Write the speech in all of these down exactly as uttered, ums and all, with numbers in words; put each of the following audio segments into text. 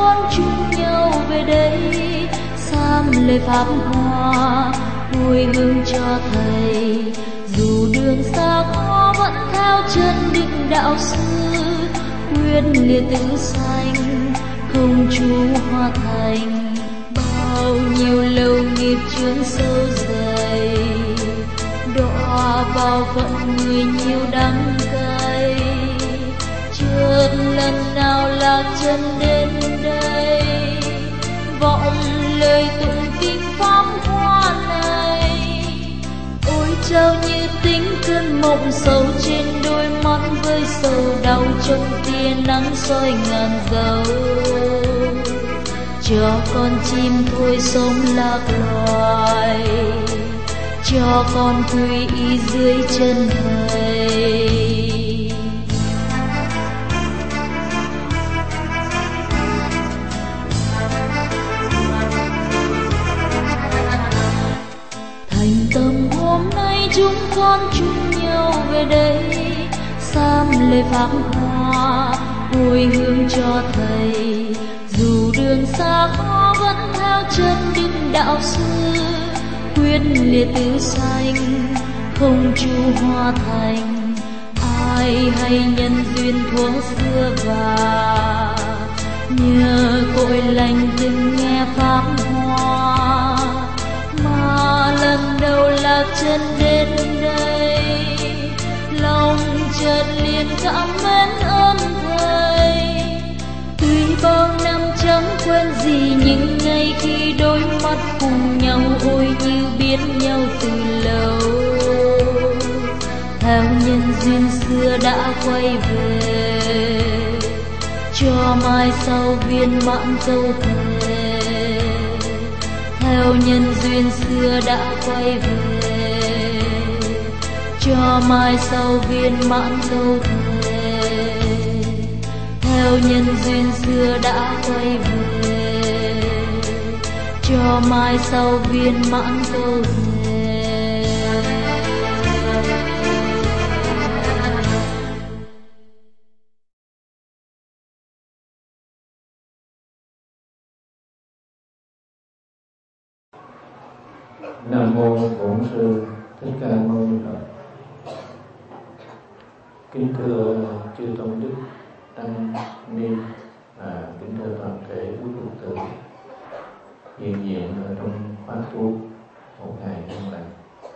con chung nhau về đây, sam lễ pháp hoa hồi hương cho thầy. Dù đường xa khó vẫn theo chân định đạo sư, quyết liệt tứ sanh không chu hoa thành. Bao nhiêu lâu nghiệp chướng sâu dày, đọa vào phận người nhiều đắng cay. Chợt lần nào lạc chân đến đây, vọng lời tụng kinh pháp hoa này. Ôi trao như tính cơn mộng sâu trên đôi mắt, với sầu đau trong tia nắng soi ngàn dấu. Cho con chim thôi sống lạc loài, cho con quy y dưới chân thầy. Thành tâm hôm nay chúng con chung nhau về đây, sam lễ pháp hoa hồi hương cho thầy. Dù đường xa khó vẫn theo chân định đạo sư, quyết liệt tứ sanh không chu hoa thành. Ai hay nhân duyên thuở xưa và nhờ cội lành từng nghe pháp hoa, mà lần đầu lạc chân đến đây, lòng chợt liền cảm mến ơn thầy. Tuy bao năm chẳng quên gì những ngày khi đôi mắt cùng nhau, ôi như biết nhau từ lâu. Theo nhân duyên xưa đã quay về, cho mai sau viên mãn câu thề. Theo nhân duyên xưa đã quay về, cho mai sau viên mãn câu thề. Theo nhân duyên xưa đã quay về, cho mai sau viên mãn câu thề. Nam mô Bổn Sư Thích Ca Mâu Ni Phật. Kính thưa chư tôn đức tăng ni và kính thưa toàn thể quý Phật tử hiện diện ở trong khóa tu một ngày an lành.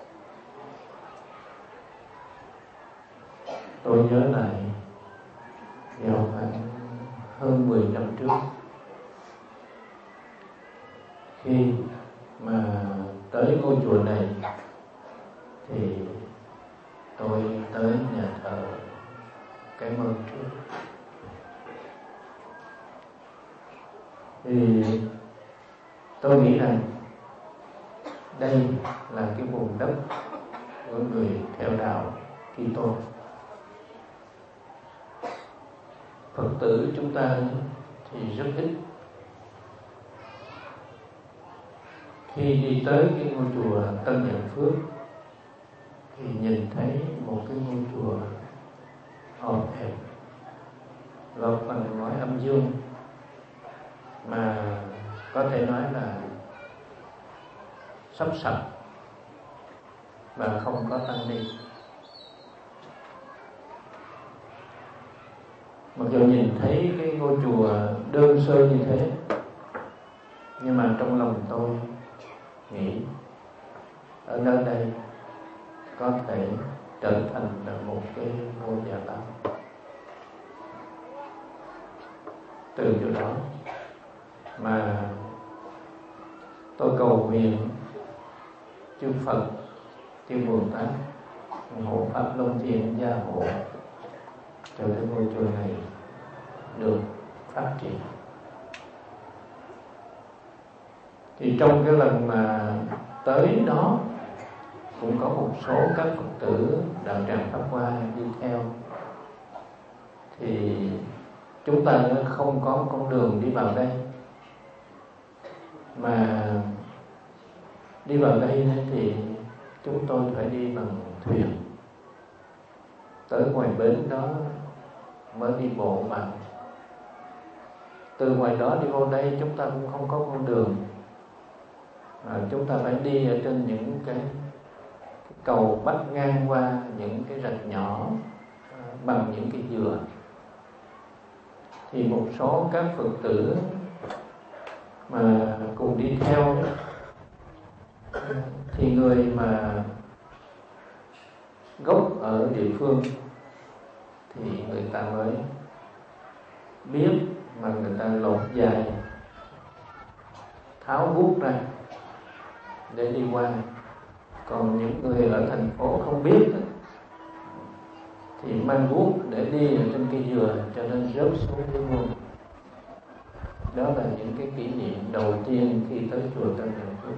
Tôi nhớ lại vào khoảng hơn mười năm trước, khi mà tới ngôi chùa này thì tôi tới nhà thờ Cái Mơn trước. Thì tôi nghĩ rằng đây là cái vùng đất của người theo đạo Kitô. Phật tử chúng ta thì rất ít. Khi đi tới cái ngôi chùa Tân Nhật Phước thì nhìn thấy một cái ngôi chùa hòm hẹp, lợp bằng ngói âm dương, mà có thể nói là sắp sập và không có tăng ni. Mặc dù nhìn thấy cái ngôi chùa đơn sơ như thế, nhưng mà trong lòng tôi nghĩ ở nơi đây có thể trở thành là một cái ngôi nhà tạm. Từ chỗ đó mà tôi cầu nguyện chư Phật, chư Bồ Tát hộ pháp luân thiện gia hộ cho cái ngôi chùa này được phát triển. Thì trong cái lần mà tới đó cũng có một số các Phật tử đạo tràng Pháp Hoa đi theo. Thì chúng ta không có con đường đi vào đây, mà đi vào đây thì chúng tôi phải đi bằng thuyền. Tới ngoài bến đó mới đi bộ vào. từ ngoài đó đi vô đây chúng ta cũng không có con đường, à, chúng ta phải đi ở trên những cái, cái cầu bắc ngang qua những cái rạch nhỏ à, bằng những cái dừa. Thì một số các Phật tử mà cùng đi theo thì người mà gốc ở địa phương thì người ta mới biết, mà người ta lột dài tháo vuốt ra để đi qua. Còn những người ở thành phố không biết thì mang vuốt để đi ở trên cây dừa, cho nên rớt xuống dưới luôn. Đó là những cái kỷ niệm đầu tiên khi tới chùa Tân Nhật Phước.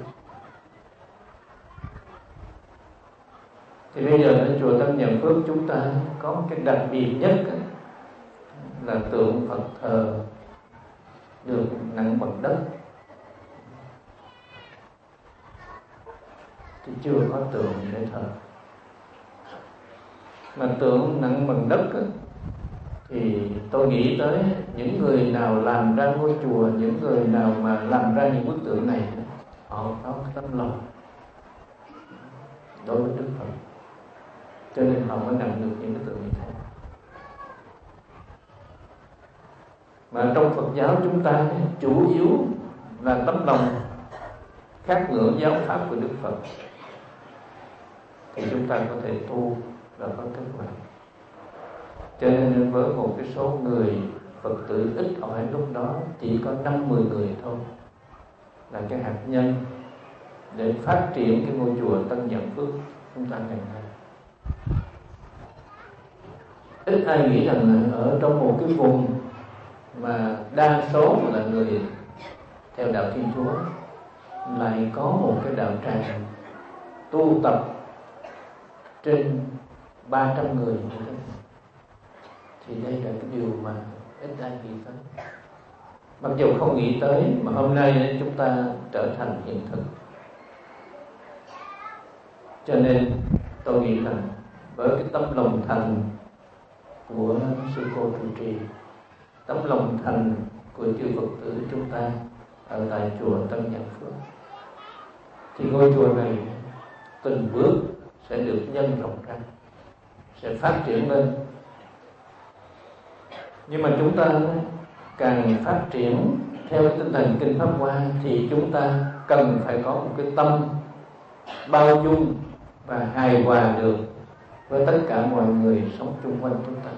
Thì bây giờ ở chùa Tân Nhật Phước chúng ta có một cái đặc biệt nhất là tượng Phật thờ được nặng bằng đất, thì chưa có tượng để thờ. Mà tượng nặng bằng đất á, thì tôi nghĩ tới những người nào làm ra ngôi chùa, những người nào mà làm ra những bức tượng này, họ có tấm lòng đối với Đức Phật, cho nên họ mới làm được những cái tượng như thế. Mà trong Phật giáo chúng ta chủ yếu là tấm lòng khát ngưỡng giáo pháp của Đức Phật, thì chúng ta có thể tu và có kết quả. Cho nên với một cái số người Phật tử ít ỏi lúc đó, chỉ có năm mười người thôi, là cái hạt nhân để phát triển cái ngôi chùa Tân Nhật Phước chúng ta ngày nay. Ít ai nghĩ rằng ở trong một cái vùng mà đa số là người theo đạo Thiên Chúa lại có một cái đạo tràng tu tập trên ba trăm người như thế. Thì đây là cái điều mà ít ai nghĩ tới. Mặc dù không nghĩ tới mà hôm nay chúng ta trở thành hiện thực. Cho nên tôi nghĩ rằng với cái tấm lòng thành của sư cô trụ trì, tấm lòng thành của chư Phật tử chúng ta ở tại chùa Tân Nhật Phước, thì ngôi chùa này từng bước sẽ được nhân rộng ra, sẽ phát triển lên. Nhưng mà chúng ta càng phát triển theo cái tinh thần Kinh Pháp Hoa thì chúng ta cần phải có một cái tâm bao dung và hài hòa được với tất cả mọi người sống chung quanh chúng ta.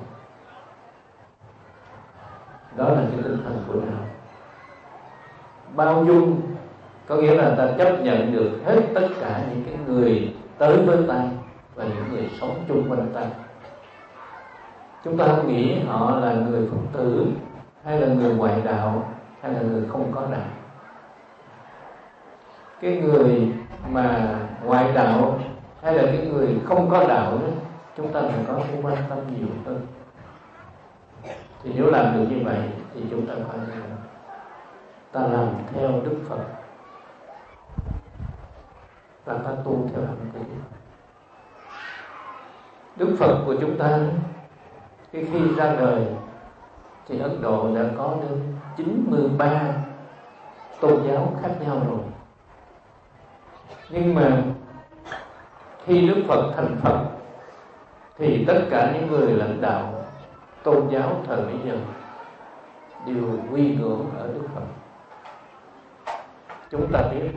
Đó là cái tinh thần của đạo. Bao dung có nghĩa là ta chấp nhận được hết tất cả những cái người tới với ta và những người sống chung quanh ta. Chúng ta không nghĩ họ là người Phật tử, hay là người ngoại đạo, hay là người không có đạo. Cái người mà ngoại đạo hay là cái người không có đạo đó, chúng ta phải có cái quan tâm nhiều hơn. Thì nếu làm được như vậy thì chúng ta coi như là ta làm theo Đức Phật, và ta tu theo hành của Đức. Đức Phật của chúng ta cái khi ra đời thì Ấn Độ đã có đến chín mươi ba tôn giáo khác nhau rồi. Nhưng mà khi Đức Phật thành Phật thì tất cả những người lãnh đạo tôn giáo thời bấy giờ đều quy ngưỡng ở Đức Phật. Chúng ta biết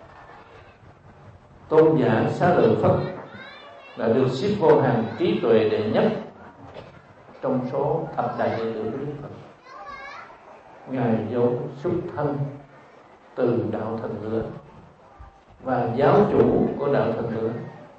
tôn giả Xá Lợi Phất là được xếp vô hàng trí tuệ đệ nhất trong số thập đại đệ tử của Đức Phật. Ngài vốn xuất thân từ đạo Thần Lửa và giáo chủ của đạo Thần Lửa.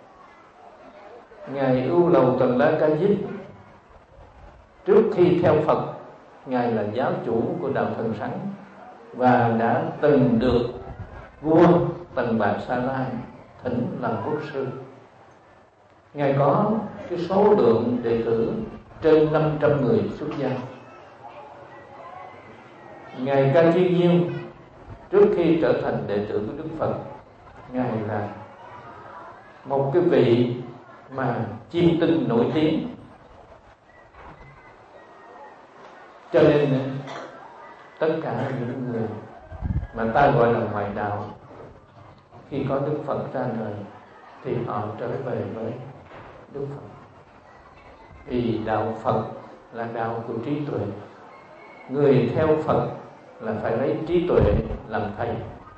Ngài Ưu Lầu Tần La Ca Diếp trước khi theo Phật, Ngài là giáo chủ của đạo Thần Sắn và đã từng được vua Tần Bạc Sa La thỉnh làm quốc sư. Ngài có cái số lượng đệ tử trên năm trăm người xuất gia. Ngài Ca Chiên Nhiêu trước khi trở thành đệ tử của Đức Phật, Ngài là một cái vị mà chiêm tinh nổi tiếng. Cho nên tất cả những người mà ta gọi là ngoại đạo, khi có Đức Phật ra đời thì họ trở về với Đức Phật. Vì đạo Phật là đạo của trí tuệ, người theo Phật là phải lấy trí tuệ làm thầy.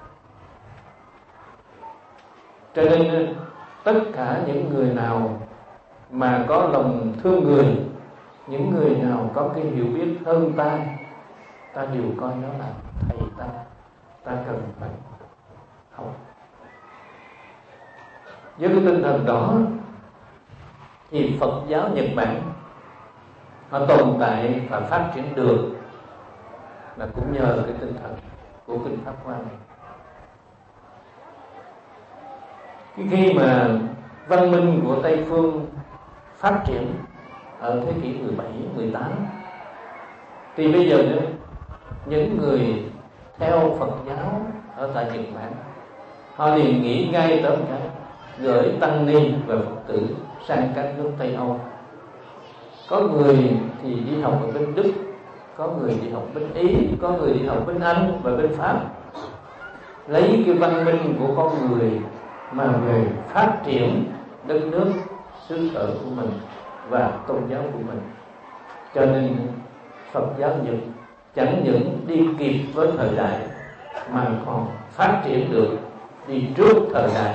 Cho nên tất cả những người nào mà có lòng thương người, những người nào có cái hiểu biết hơn ta, ta đều coi nó là thầy ta, ta cần phải học. Với cái tinh thần đó thì Phật giáo Nhật Bản họ tồn tại và phát triển được là cũng nhờ cái tinh thần của Kinh Pháp Hoa này. Cái khi mà văn minh của Tây phương phát triển ở thế kỷ mười bảy, mười tám thì bây giờ nữa, những người theo Phật giáo ở tại Nhật Bản họ liền nghĩ ngay tới cái gửi tăng ni và Phật tử sang các nước Tây Âu. Có người thì đi học ở bên Đức, có người đi học bên Ý, có người đi học bên Anh và bên Pháp, lấy cái văn minh của con người mà về phát triển đất nước xứ sở của mình và tôn giáo của mình. Cho nên Phật giáo Nhật chẳng những đi kịp với thời đại mà còn phát triển được, đi trước thời đại,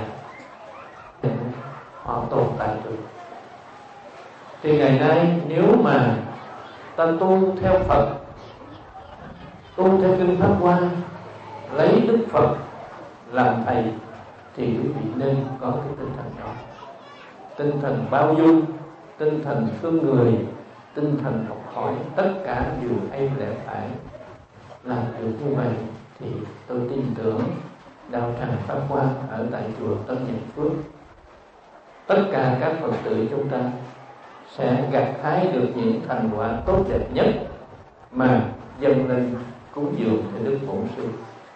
họ tồn tại được. Thì ngày nay nếu mà ta tu theo Phật, tu theo Kinh Pháp Hoa, lấy Đức Phật làm thầy, thì quý vị nên có cái tinh thần đó, tinh thần bao dung, tinh thần thương người, tinh thần học hỏi, tất cả đều hay lẽ phải. Làm được như vậy thì tôi tin tưởng đạo tràng Pháp Hoa ở tại chùa Tân Nhật Phước, tất cả các Phật tử chúng ta sẽ gặt hái được những thành quả tốt đẹp nhất mà dâng lên cúng dường cho Đức Bổn Sư.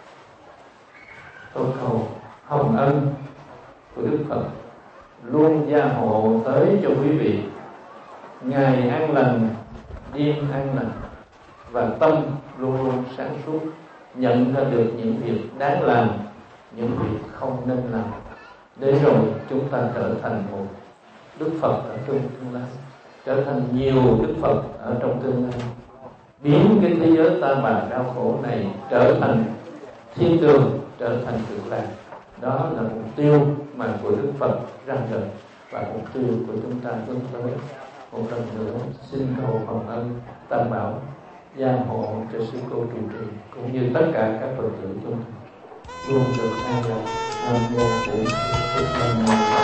Tôi cầu hồng ân của Đức Phật luôn gia hộ tới cho quý vị ngày an lành, đêm an lành, và tâm luôn luôn sáng suốt, nhận ra được những việc đáng làm, những việc không nên làm, để rồi chúng ta trở thành một Đức Phật ở trong tương lai, trở thành nhiều Đức Phật ở trong tương lai, biến cái thế giới ta bà đau khổ này trở thành thiên đường, trở thành cực lạc. Đó là mục tiêu mà của Đức Phật ra đời và mục tiêu của chúng ta hướng tới. Một lần nữa xin cầu hồng ân Tam Bảo gia hộ cho sư cô trụ trì cũng như tất cả các Phật tử chúng ta luôn được an lạc. Nam mô Bổn Sư Thích Ca Mâu Ni.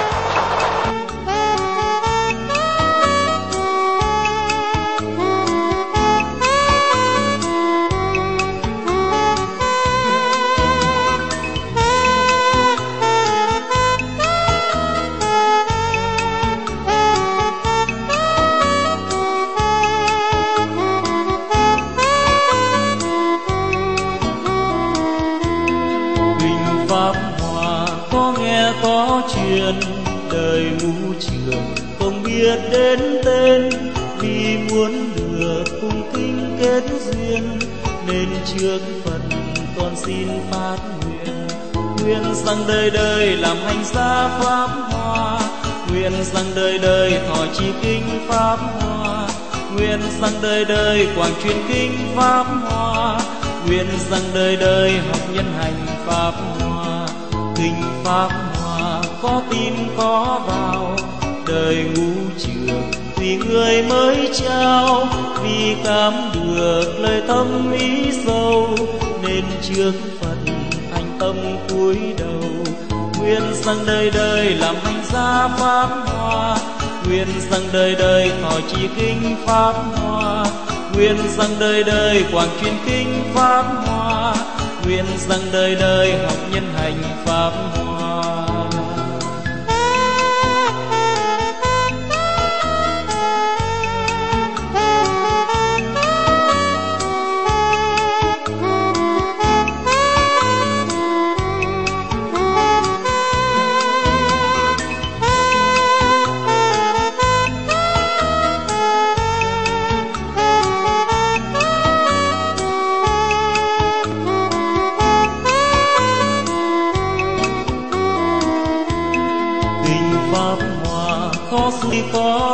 Đời ngu trường không biết đến tên, vì muốn được cùng kinh kết duyên, nên trước Phật con xin phát nguyện. Nguyện rằng đời đời làm hành gia Pháp Hoa, nguyện rằng đời đời thọ trì kinh Pháp Hoa, nguyện rằng đời đời quảng truyền kinh Pháp Hoa, nguyện rằng đời đời học nhân hành Pháp Hoa. Kinh Pháp Hoa có tin có vào, đời ngu trường tùy người mới trao, vì cảm được lời thâm ý sâu, nên trước Phật thành tâm cúi đầu. Nguyện rằng đời đời làm hành gia Pháp Hoa, nguyện rằng đời đời thọ trì kinh Pháp Hoa, nguyện rằng đời đời quảng truyền kinh Pháp Hoa, nguyện rằng đời đời học nhân hành Pháp Hoa.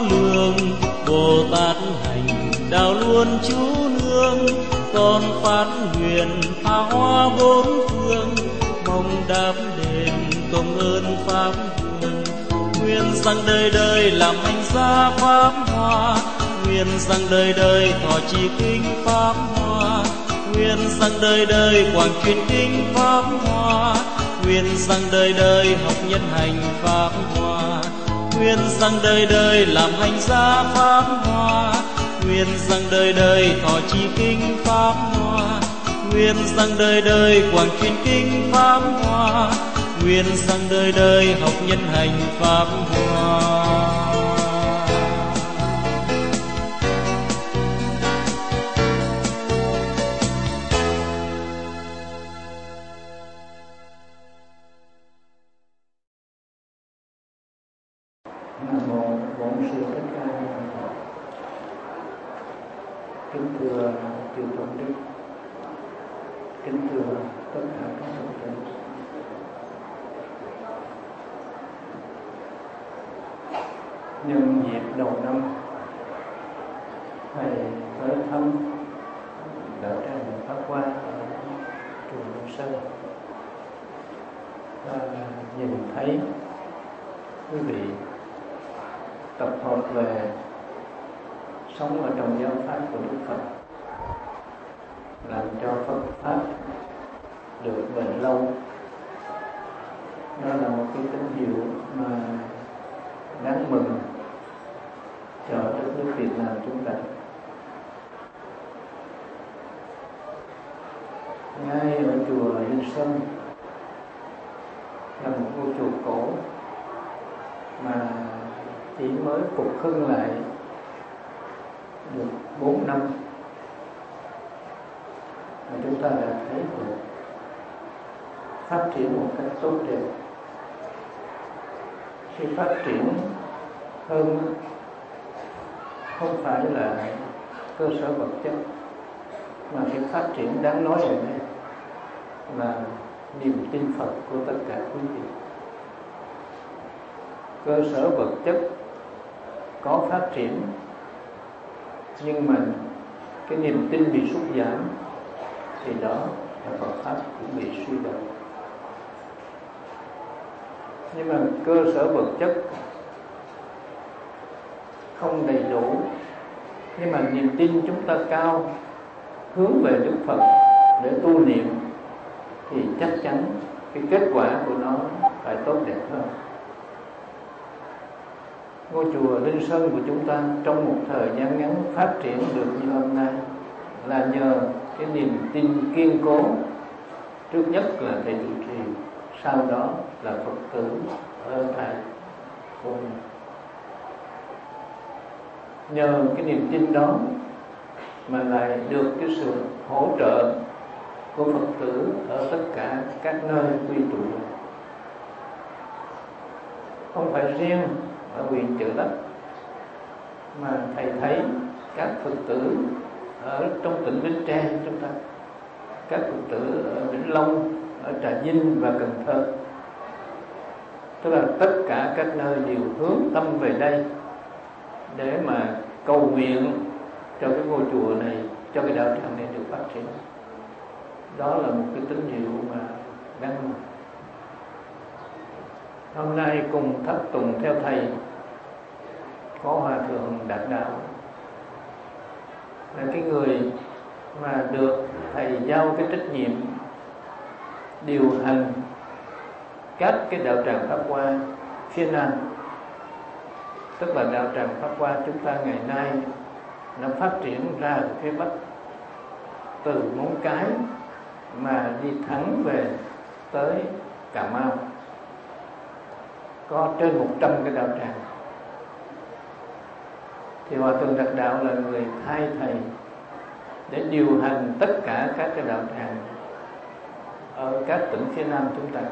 lường. Bồ Tát hành đạo luôn chú nương, con phát nguyện tha hóa bốn phương, mong đáp đền công ơn pháp vương. Nguyện rằng đời đời làm hành gia pháp hoa, nguyện rằng đời đời thọ trì kinh pháp hoa, nguyện rằng đời đời quảng truyền kinh pháp hoa, nguyện rằng đời đời học nhân hành pháp hoa, nguyện rằng đời đời làm hành gia pháp hoa, nguyện rằng đời đời thọ trì kinh pháp hoa, nguyện rằng đời đời quảng truyền kinh pháp hoa, nguyện rằng đời đời học nhân hành pháp hoa. Nam mô Bổn Sư Thích Ca Mâu Ni Phật. Kính thưa chư tôn đức, kính thưa tất cả các Phật tử. Nhân dịp đầu năm, thầy tới thăm đạo tràng Pháp Hoa ở chùa Long Sơn và nhìn thấy quý vị tập hợp về sống ở trong giáo pháp của Đức Phật, làm cho Phật pháp được bền lâu. Đó là một cái tín hiệu mà đáng mừng cho đất nước Việt Nam chúng ta. Ngay ở chùa Linh Sơn là một ngôi chùa cổ mà chỉ mới phục hưng lại được bốn năm mà chúng ta đã thấy được phát triển một cách tốt đẹp. Khi phát triển hơn không phải là cơ sở vật chất, mà cái phát triển đáng nói ở đây là niềm tin Phật của tất cả quý vị. Cơ sở vật chất có phát triển, nhưng mà cái niềm tin bị sút giảm thì đó là Phật pháp cũng bị suy đồi. Nhưng mà cơ sở vật chất không đầy đủ, nhưng mà niềm tin chúng ta cao, hướng về Đức Phật để tu niệm, thì chắc chắn cái kết quả của nó phải tốt đẹp hơn. Ngôi chùa Linh Sơn của chúng ta trong một thời gian ngắn phát triển được như hôm nay là nhờ cái niềm tin kiên cố. Trước nhất là thầy trụ trì, sau đó là Phật tử ở tại Côn. Nhờ cái niềm tin đó mà lại được cái sự hỗ trợ của Phật tử ở tất cả các nơi quy tụ. Không phải riêng ở huyện Chợ Lách, mà thầy thấy các Phật tử ở trong tỉnh Bến Tre chúng ta, các Phật tử ở Vĩnh Long, ở Trà Vinh và Cần Thơ, tức là tất cả các nơi đều hướng tâm về đây để mà cầu nguyện cho cái ngôi chùa này, cho cái đạo tràng này được phát triển. Đó là một cái tín hiệu mà đáng mừng. Hôm nay cùng thắp tùng theo thầy có Hòa Thượng Đạt Đạo, là cái người mà được thầy giao cái trách nhiệm điều hành các cái đạo tràng Pháp Hoa phía Nam. Tức là đạo tràng Pháp Hoa chúng ta ngày nay nó phát triển ra ở phía Bắc, từ Móng Cái mà đi thẳng về tới Cà Mau, có trên một trăm cái đạo tràng. Thì Hòa Thượng Đạt Đạo là người thay thầy để điều hành tất cả các cái đạo tràng ở các tỉnh phía Nam chúng ta.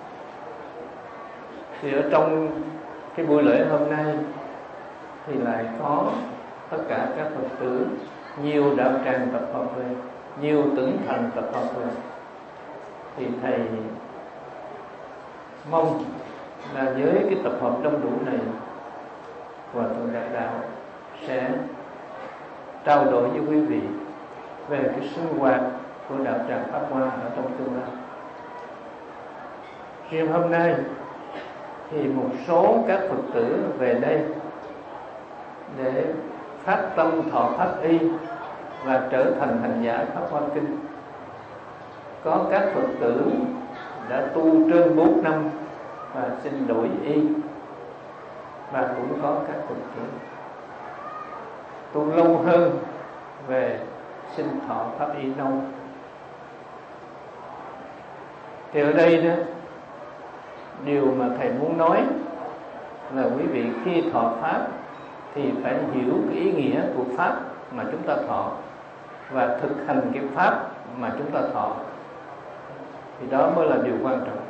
Thì ở trong cái buổi lễ hôm nay thì lại có tất cả các Phật tử, nhiều đạo tràng tập hợp về, nhiều tỉnh thành tập hợp về. Thì thầy mong là với cái tập hợp đông đủ này Hòa thượng Đạt Đạo sẽ trao đổi với quý vị về cái sinh hoạt của đạo tràng Pháp Hoa ở trong tương lai. Riêng hôm nay thì một số các Phật tử về đây để phát tâm thọ pháp y và trở thành hành giả Pháp Hoa Kinh. Có các Phật tử đã tu trên bốn năm và xin đổi y, và cũng có các Phật tử tu lâu hơn về xin thọ pháp y nâu. Thì ở đây đó, điều mà thầy muốn nói là quý vị khi thọ pháp thì phải hiểu cái ý nghĩa của pháp mà chúng ta thọ và thực hành cái pháp mà chúng ta thọ, thì đó mới là điều quan trọng.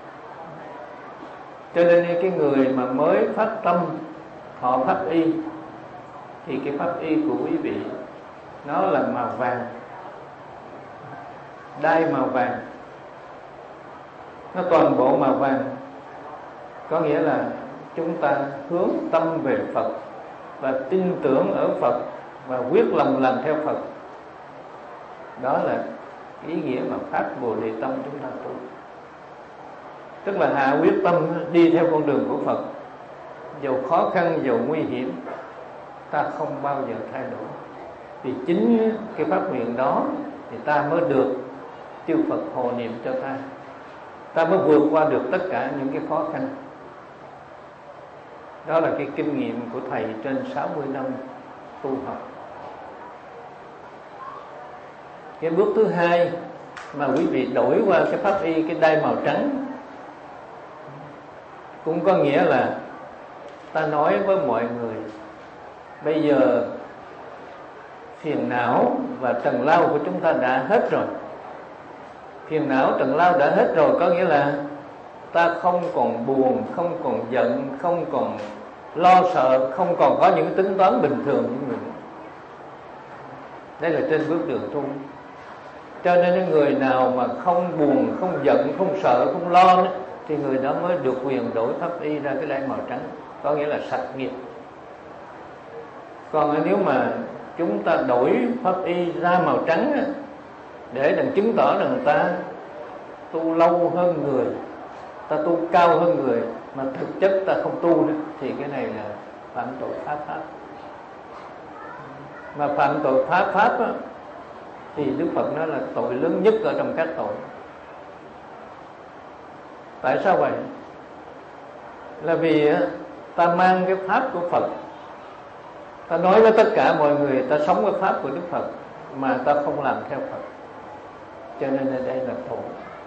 Cho nên cái người mà mới phát tâm thọ pháp y thì cái pháp y của quý vị nó là màu vàng, đai màu vàng, nó toàn bộ màu vàng. Có nghĩa là chúng ta hướng tâm về Phật và tin tưởng ở Phật và quyết lòng làm theo Phật. Đó là ý nghĩa mà phát Bồ Đề tâm chúng ta tu. Tức là hạ quyết tâm đi theo con đường của Phật, dầu khó khăn, dầu nguy hiểm, ta không bao giờ thay đổi. Vì chính cái pháp nguyện đó thì ta mới được chư Phật hộ niệm cho ta, ta mới vượt qua được tất cả những cái khó khăn. Đó là cái kinh nghiệm của thầy trên sáu mươi năm tu học. Cái bước thứ hai mà quý vị đổi qua cái pháp y, cái đai màu trắng, cũng có nghĩa là ta nói với mọi người bây giờ phiền não và trần lao của chúng ta đã hết rồi. Phiền não trần lao đã hết rồi, có nghĩa là ta không còn buồn, không còn giận, không còn lo sợ, không còn có những tính toán bình thường như người. Đây là trên bước đường tu. Cho nên người nào mà không buồn, không giận, không sợ, không lo nữa, thì người đó mới được quyền đổi pháp y ra cái đai màu trắng, có nghĩa là sạch nghiệp. Còn nếu mà chúng ta đổi pháp y ra màu trắng để đừng chứng tỏ rằng ta tu lâu hơn người, ta tu cao hơn người, mà thực chất ta không tu nữa, thì cái này là phạm tội pháp pháp. Mà phạm tội pháp pháp á, thì Đức Phật nói là tội lớn nhất ở trong các tội. Tại sao vậy? Là vì ta mang cái pháp của Phật, ta nói với tất cả mọi người ta sống với pháp của Đức Phật, mà ta không làm theo Phật. Cho nên đây là tội.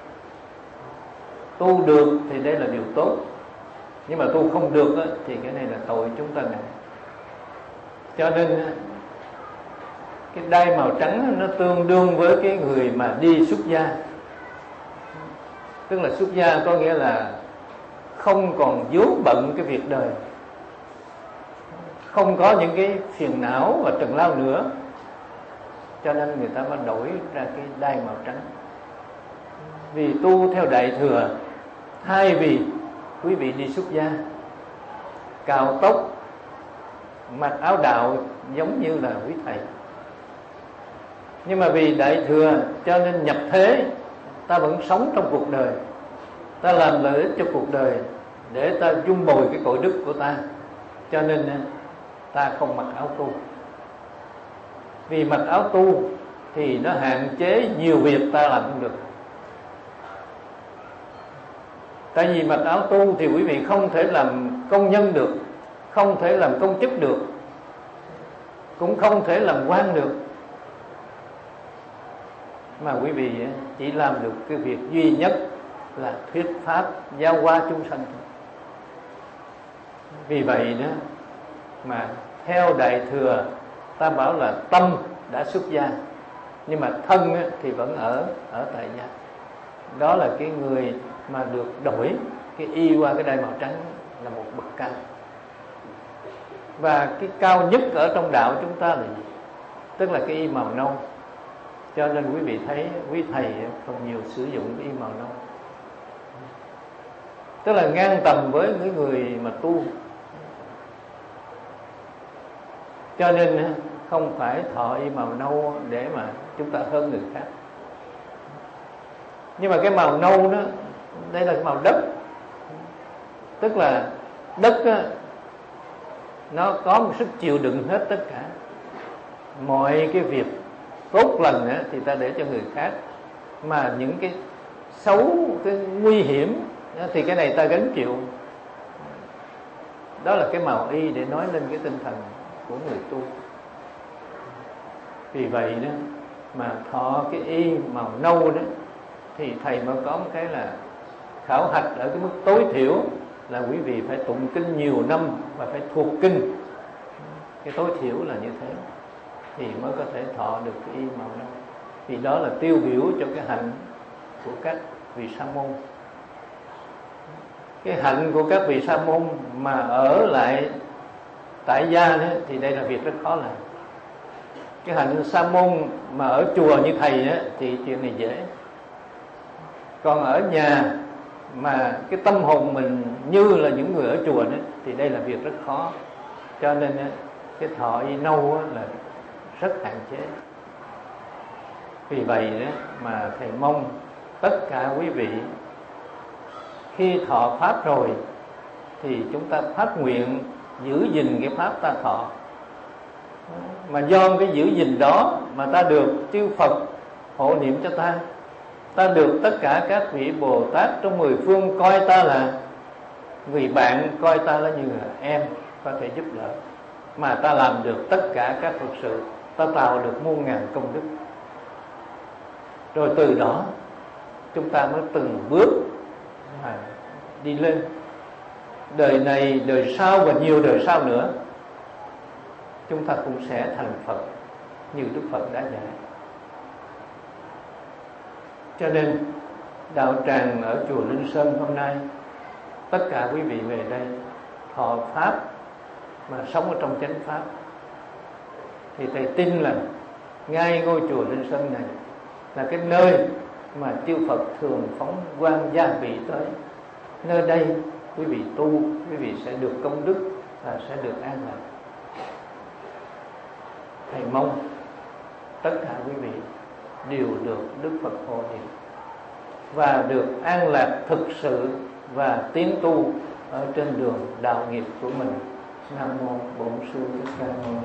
Tu được thì đây là điều tốt, nhưng mà tu không được thì cái này là tội chúng ta nặng. Cho nên cái đai màu trắng nó tương đương với cái người mà đi xuất gia. Tức là xuất gia có nghĩa là không còn vướng bận cái việc đời, không có những cái phiền não và trần lao nữa. Cho nên người ta mới đổi ra cái đai màu trắng. Vì tu theo Đại Thừa, thay vì quý vị đi xuất gia, cạo tóc, mặc áo đạo giống như là quý thầy, nhưng mà vì Đại Thừa cho nên nhập thế, ta vẫn sống trong cuộc đời, ta làm lợi ích cho cuộc đời để ta dung bồi cái cội đức của ta. Cho nên ta không mặc áo tu. Vì mặc áo tu thì nó hạn chế nhiều việc ta làm không được. Tại vì mặc áo tu thì quý vị không thể làm công nhân được, không thể làm công chức được, cũng không thể làm quan được, mà quý vị chỉ làm được cái việc duy nhất là thuyết pháp, giáo hóa chúng sanh. Vì vậy đó mà theo Đại Thừa ta bảo là tâm đã xuất gia, nhưng mà thân thì vẫn ở ở tại gia. Đó là cái người mà được đổi cái y qua cái đai màu trắng là một bậc cao. Và cái cao nhất ở trong đạo chúng ta là gì? Tức là cái y màu nâu. Cho nên quý vị thấy quý thầy còn nhiều sử dụng cái y màu nâu, tức là ngang tầm với những người mà tu. Cho nên không phải thọ y màu nâu để mà chúng ta hơn người khác. Nhưng mà cái màu nâu đó, đây là cái màu đất. Tức là đất đó, nó có một sức chịu đựng hết tất cả mọi cái việc tốt lành đó, thì ta để cho người khác. Mà những cái xấu, cái nguy hiểm đó, thì cái này ta gánh chịu. Đó là cái màu y để nói lên cái tinh thần của người tu. Vì vậy đó mà thọ cái y màu nâu đó, thì thầy mới có một cái là khảo hạch ở cái mức tối thiểu là quý vị phải tụng kinh nhiều năm và phải thuộc kinh. Cái tối thiểu là như thế thì mới có thể thọ được cái y màu nâu. Vì đó là tiêu biểu cho cái hạnh của các vị sa môn. Cái hạnh của các vị sa môn mà ở lại tại gia đó, thì đây là việc rất khó làm. Cái hạnh sa môn mà ở chùa như thầy đó, thì chuyện này dễ. Còn ở nhà mà cái tâm hồn mình như là những người ở chùa đó, thì đây là việc rất khó. Cho nên cái thọ y nâu là rất hạn chế. Vì vậy đó mà thầy mong tất cả quý vị khi thọ pháp rồi thì chúng ta phát nguyện giữ gìn cái pháp ta thọ. Mà do cái giữ gìn đó mà ta được chư Phật hộ niệm cho ta, ta được tất cả các vị Bồ Tát trong mười phương coi ta là người bạn, coi ta là như là em, có thể giúp đỡ. Mà ta làm được tất cả các Phật sự, ta tạo được muôn ngàn công đức. Rồi từ đó chúng ta mới từng bước mà đi lên. Đời này, đời sau và nhiều đời sau nữa, chúng ta cũng sẽ thành Phật như Đức Phật đã dạy. Cho nên đạo tràng ở chùa Linh Sơn hôm nay, tất cả quý vị về đây thọ pháp mà sống ở trong chánh pháp, thì thầy tin là ngay ngôi chùa Linh Sơn này là cái nơi mà chư Phật thường phóng quang gia vị tới. Nơi đây quý vị tu, quý vị sẽ được công đức và sẽ được an lạc. Thầy mong tất cả quý vị đều được Đức Phật hộ niệm và được an lạc thực sự và tiến tu ở trên đường đạo nghiệp của mình. Nam mô Bổn Sư Thích Ca Mâu Ni